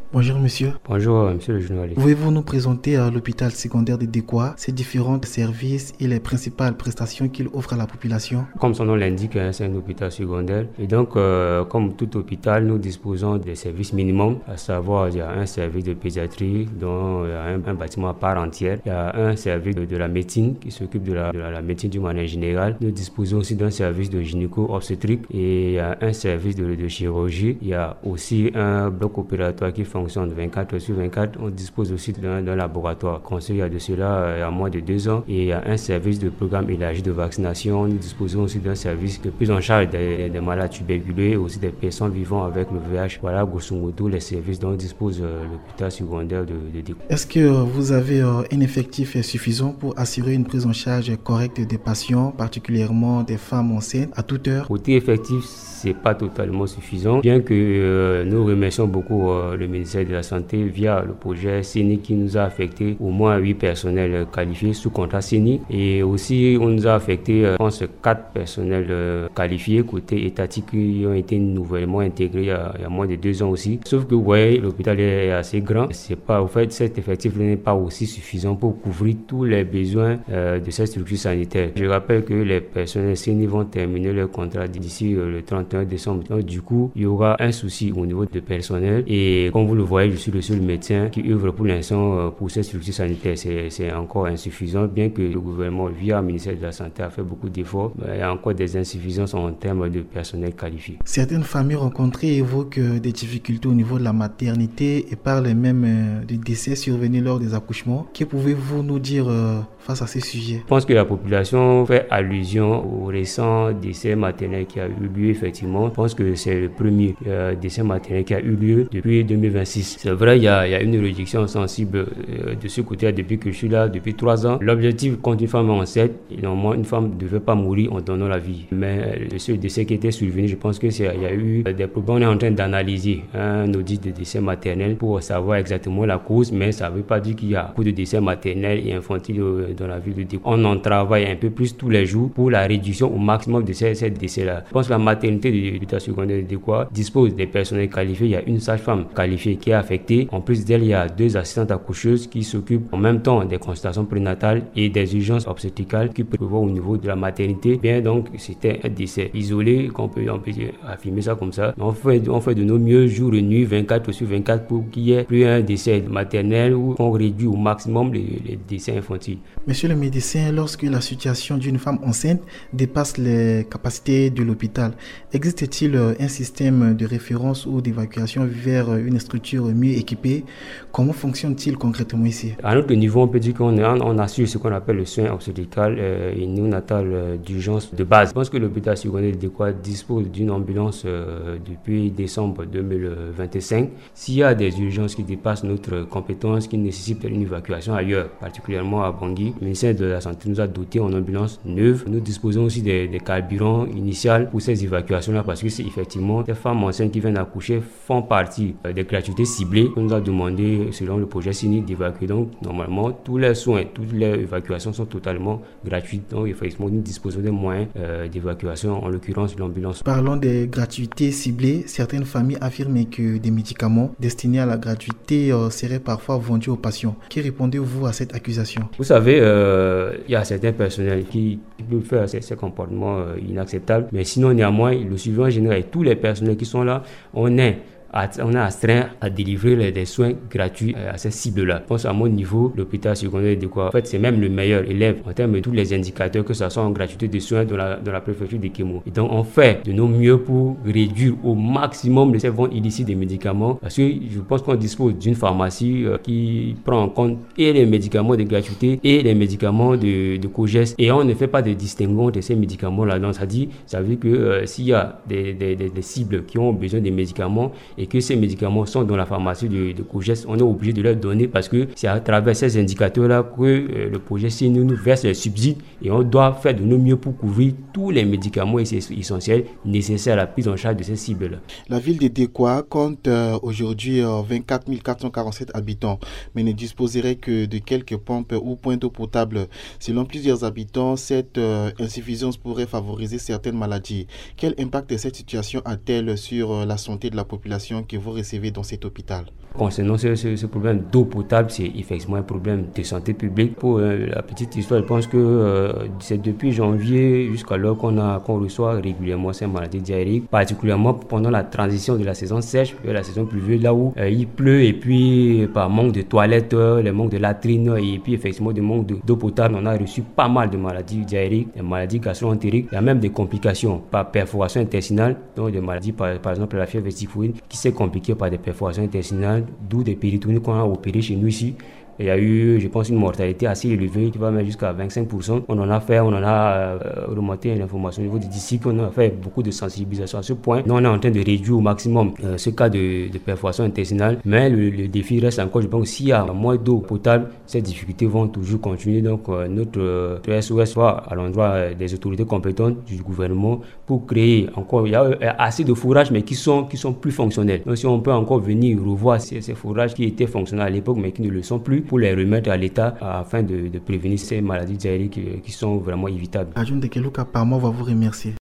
Bonjour monsieur. Bonjour, monsieur le journaliste. Pouvez-vous nous présenter l'hôpital secondaire de Décois, ses différents services et les principales prestations qu'il offre à la population? Comme son nom l'indique, c'est un hôpital secondaire. Et donc, comme tout hôpital, nous disposons des services minimums, à savoir, il y a un service de pédiatrie, dont il y a un bâtiment à part entière. Il y a un service de la médecine qui s'occupe de la médecine du manière générale. Nous disposons aussi d'un service de gynéco-obstétrique et il y a un service de chirurgie. Il y a aussi un bloc opératoire qui fonctionne 24/24. On dispose aussi d'un laboratoire construit il y a de cela il y a moins de 2 ans. Et il y a un service de programme élargi de vaccination. Nous disposons aussi d'un service de prise en charge des malades tuberculeux et aussi des personnes vivant avec le VIH. Voilà, grosso modo, les services dont dispose l'hôpital secondaire de Décois. Est-ce que vous avez un effectif suffisant pour assurer une prise en charge correcte des patients, particulièrement des femmes enceintes, à toute heure? Côté effectif, c'est pas totalement suffisant, bien que nous remercions beaucoup le ministère de la Santé via le projet CENI qui nous a affecté au moins 8 personnels qualifiés sous contrat CENI, et aussi on nous a affecté, je pense, 4 personnels qualifiés côté étatique qui ont été nouvellement intégrés il y a moins de 2 ans aussi. Sauf que vous voyez, l'hôpital est assez grand, c'est pas, au fait, cet effectif n'est pas aussi suffisant pour couvrir tous les besoins de cette structure sanitaire. Je rappelle que les personnels CENI vont terminer leur contrat d'ici le 31 décembre. Donc du coup, il y aura un souci au niveau du personnel, et comme vous le voyez, je suis le seul médecin qui œuvre pour l'instant pour cette structure sanitaire. C'est encore insuffisant, bien que le gouvernement via le ministère de la Santé a fait beaucoup d'efforts. Il y a encore des insuffisances en termes de personnel qualifié. Certaines familles rencontrées évoquent des difficultés au niveau de la maternité et parlent même de décès survenus lors des accouchements. Que pouvez-vous nous dire face à ces sujets? Je pense que la population fait allusion au récent décès maternel qui a eu lieu. Effectivement, je pense que c'est le premier décès maternel qui a eu lieu depuis 2026. C'est vrai, il y a une réduction sensible de ce côté depuis que je suis là, depuis 3 ans. L'objectif, quand une femme est enceinte, normalement, une femme ne devait pas mourir en donnant la vie. Mais ce décès qui était survenu, je pense qu'il y a eu des problèmes. On est en train d'analyser un audit de décès maternel pour savoir exactement la cause, mais ça ne veut pas dire qu'il y a beaucoup de décès maternels et infantiles dans la ville de Décois. On en travaille un peu plus tous les jours pour la réduction au maximum de ces décès-là. Je pense que la maternité de l'hôpital secondaire de Décois dispose des personnels qualifiés. Il y a une sage-femme qualifiée qui est affectée. En plus d'elle, il y a 2 assistantes accoucheuses qui s'occupent en même temps des consultations prénatales et des urgences obstétricales qui peuvent voir au niveau de la maternité. Bien, donc, c'était un décès isolé, on peut affirmer ça comme ça. On fait de nos mieux jour et nuit, 24/24, pour qu'il y ait plus un décès maternel ou qu'on réduit au maximum les décès infantiles. Monsieur le médecin, lorsque la situation d'une femme enceinte dépasse les capacités de l'hôpital, existe-t-il un système de référence ou d'évacuation vers une structure mieux équipée? Comment fonctionne-t-il concrètement ici? À notre niveau, on peut dire qu'on assure ce qu'on appelle le soin obstétrical et néonatal d'urgence de base. Je pense que l'hôpital secondaire de Décois dispose d'une ambulance depuis décembre 2025. S'il y a des urgences qui dépassent notre compétence, qui nécessitent une évacuation ailleurs, particulièrement à Bangui, le ministère de la Santé nous a doté en ambulance neuve. Nous disposons aussi des carburants initiaux pour ces évacuations-là, parce que c'est effectivement des femmes enceintes qui viennent accoucher font partie des gratuités ciblées qu'on nous a demandé, selon le projet CENI, d'évacuer. Donc, normalement, tous les soins, toutes les évacuations sont totalement gratuites. Donc, effectivement, nous disposons des moyens d'évacuation, en l'occurrence l'ambulance. Parlons des gratuités ciblées. Certaines familles affirment que des médicaments destinés à la gratuité seraient parfois vendus aux patients. Que répondez-vous à cette accusation? Vous savez, il y a certains personnels qui peuvent faire ces comportements inacceptables, mais sinon, néanmoins, le suivi en général et tous les personnels qui sont là, on est astreint à délivrer des soins gratuits à ces cibles-là. Je pense à mon niveau, l'hôpital secondaire de Décois, en fait, c'est même le meilleur élève en termes de tous les indicateurs, que ce soit en gratuité de soins dans la préfecture de Kémo. Et donc, on fait de nos mieux pour réduire au maximum les ventes illicites des médicaments, parce que je pense qu'on dispose d'une pharmacie qui prend en compte et les médicaments de gratuité et les médicaments de COGES, et on ne fait pas de distinguo entre ces médicaments-là. Donc, ça veut dire que s'il y a des cibles qui ont besoin des médicaments et que ces médicaments sont dans la pharmacie de COGES, on est obligé de leur donner, parce que c'est à travers ces indicateurs-là que le projet CENI nous verse les subsides, et on doit faire de nos mieux pour couvrir tous les médicaments essentiels nécessaires à la prise en charge de ces cibles-là. La ville de Décois compte aujourd'hui 24 447 habitants, mais ne disposerait que de quelques pompes ou points d'eau potable. Selon plusieurs habitants, cette insuffisance pourrait favoriser certaines maladies. Quel impact cette situation a-t-elle sur la santé de la population patients que vous recevez dans cet hôpital? Concernant ce problème d'eau potable, c'est effectivement un problème de santé publique. Pour la petite histoire, je pense que c'est depuis janvier jusqu'alors qu'on reçoit régulièrement ces maladies diarrhéiques, particulièrement pendant la transition de la saison sèche vers la saison pluvieuse, là où il pleut et puis par manque de toilettes, le manque de latrines et puis effectivement de manque d'eau potable, on a reçu pas mal de maladies diarrhéiques, des maladies gastro-entériques, il y a même des complications par perforation intestinale, donc des maladies par exemple la fièvre typhoïde qui s'est compliquée par des perforations intestinales, d'où des péritonies qu'on a opérées chez nous ici. Il y a eu, je pense, une mortalité assez élevée qui va même jusqu'à 25%. On en a remonté l'information au niveau du district. On a fait beaucoup de sensibilisation à ce point. Nous, on est en train de réduire au maximum ce cas de perforation intestinale. Mais le défi reste encore, je pense, que s'il y a moins d'eau potable, ces difficultés vont toujours continuer. Donc, notre SOS va à l'endroit des autorités compétentes du gouvernement pour créer encore, il y a assez de fourrages, mais qui sont plus fonctionnels. Donc, si on peut encore venir revoir ces fourrages qui étaient fonctionnels à l'époque, mais qui ne le sont plus, pour les remettre à l'État afin de prévenir ces maladies diarrhéiques qui sont vraiment évitables. Adjoint Dekelouka, par moi, va vous remercier.